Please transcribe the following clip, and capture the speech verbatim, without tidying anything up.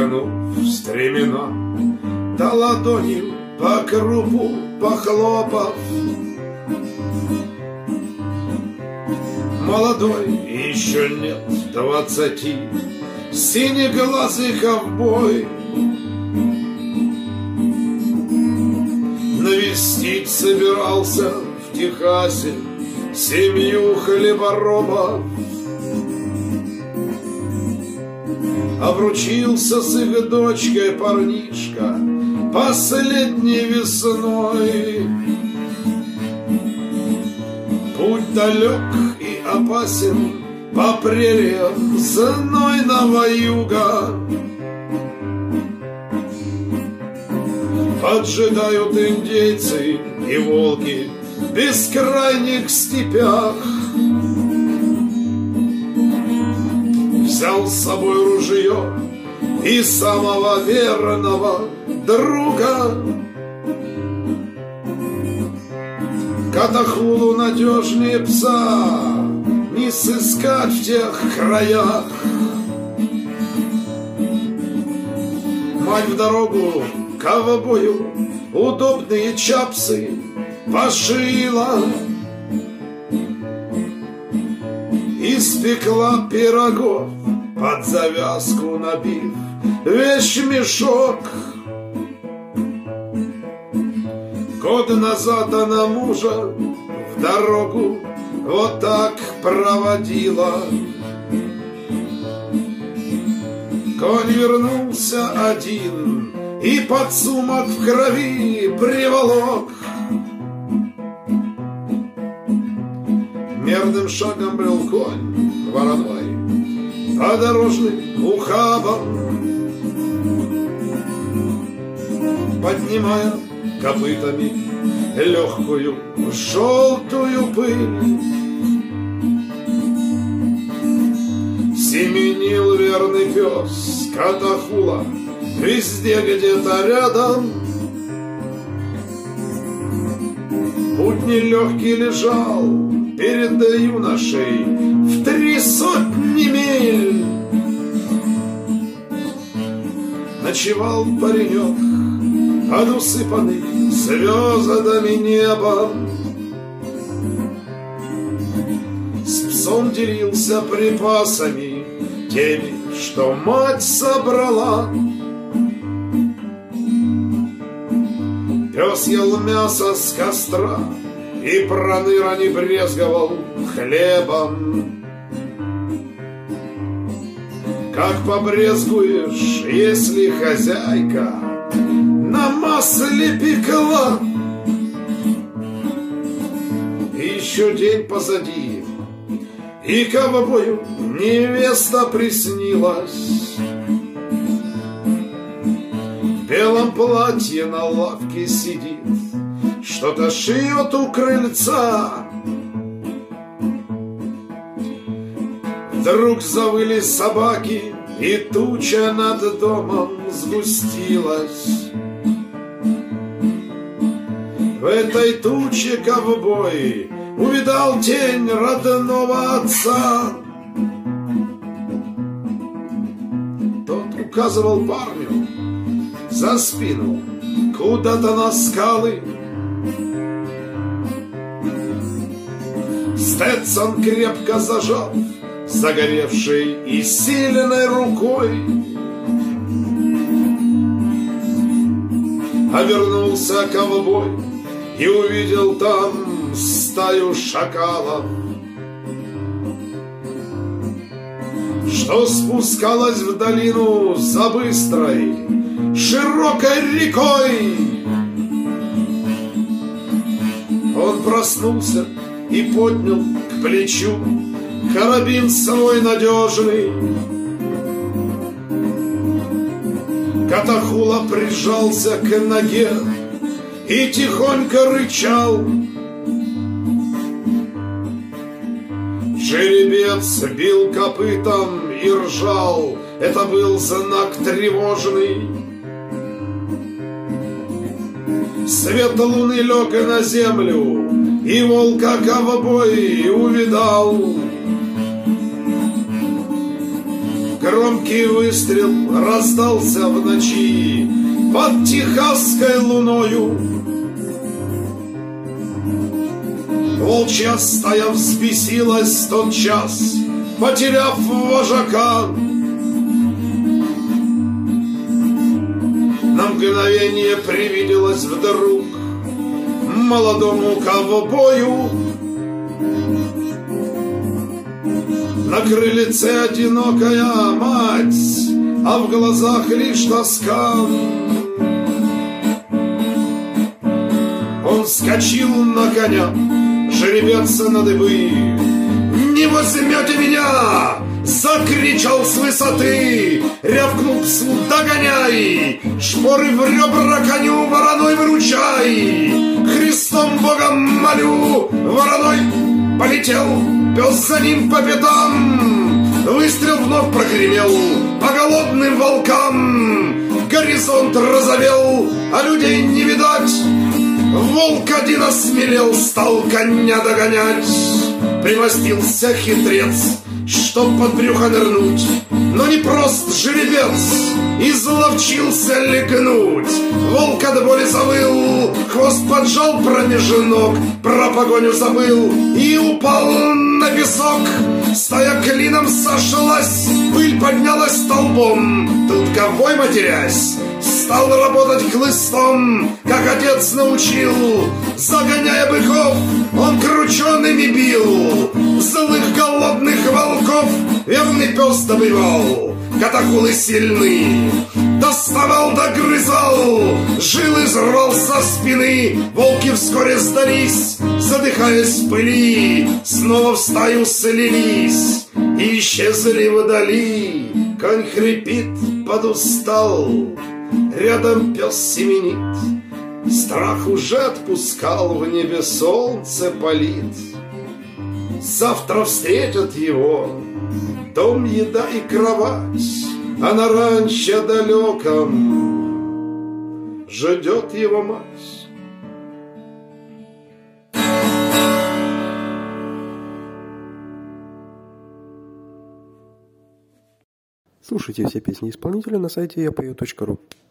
Шагнув стремена, да ладонью по крупу похлопав. Молодой, еще нет двадцати, синеглазый ковбой навестить собирался в Техасе семью хлеборобов. Обручился с их дочкой парнишка последней весной. Путь далек и опасен по прериям знойного юга. Поджидают индейцы и волки в бескрайних степях. Взял с собой ружье и самого верного друга. Катахулу надежнее пса не сыскать в тех краях. Мать в дорогу ковбою удобные чапсы пошила. Испекла пирогов под завязку, набив вещмешок. Год назад она мужа в дорогу вот так проводила. Конь вернулся один и подсумок в крови приволок. Мерным шагом брел конь вороной по дорожным ухабам, поднимая копытами легкую желтую пыль. Семенил верный пес Катахула везде где-то рядом. Путь нелегкий лежал перед юношей в три сотни миль. Ночевал паренек под усыпанным звездами небом. С псом делился припасами теми, что мать собрала. Пес ел мясо с костра и проныра не брезговал хлебом. Как побрезгуешь, если хозяйка на масле пекла? Еще день позади, и ковбою невеста приснилась. В белом платье на лавке сидит, что-то шьет у крыльца. Вдруг завыли собаки, и туча над домом сгустилась. В этой туче ковбой увидал тень родного отца. Тот указывал парню за спину куда-то на скалы. Стетсон крепко зажал загоревшей и сильной рукой. Обернулся ковбой и увидел там стаю шакалов, что спускалась в долину за быстрой широкой рекой. Он проснулся и поднял к плечу карабин свой надежный. Катахула прижался к ноге и тихонько рычал. Жеребец бил копытом и ржал, это был знак тревожный. Свет луны лег на землю, и волка ковбой увидал. Громкий выстрел раздался в ночи под Техасской луною. Волчья стая взбесилась в тот час, потеряв вожака. На мгновение привиделось вдруг молодому ковбою на крыльце одинокая мать, а в глазах лишь тоска. Он вскочил на коня, жеребец на дыбы. «Не возьмете меня!» — закричал с высоты. Рявкнул псу: «Догоняй! Шпоры в ребра коню, вороной выручай! Христом Богом молю!» Вороной полетел, пес за ним по пятам. Выстрел вновь прогремел по голодным волкам. Горизонт разовел, а людей не видать. Волк один осмелел, стал коня догонять. Примостился хитрец, чтоб под брюхо нырнуть, но не прост жеребец, изловчился легнуть. Волк от боли завыл, хвост поджал промеж ног, про погоню забыл и упал на песок. Стая клином сошлась, пыль поднялась столбом. Тут ковбой, матерясь, стал работать хлыстом, как отец научил. Загоняя быков, он кручеными бил. Злых голодных волков верный пес добивал. Катакулы сильны, доставал, догрызал, жилы рвал со спины. Волки вскоре сдались, задыхаясь в пыли, снова в стаю слились и исчезли вдали. Конь хрипит, подустал, рядом пес семенит. Страх уже отпускал, в небе солнце палит. Завтра встретят его дом, еда и кровать, а на ранчо далеком ждет его мать. Слушайте все песни исполнителя на сайте я пою точка ру.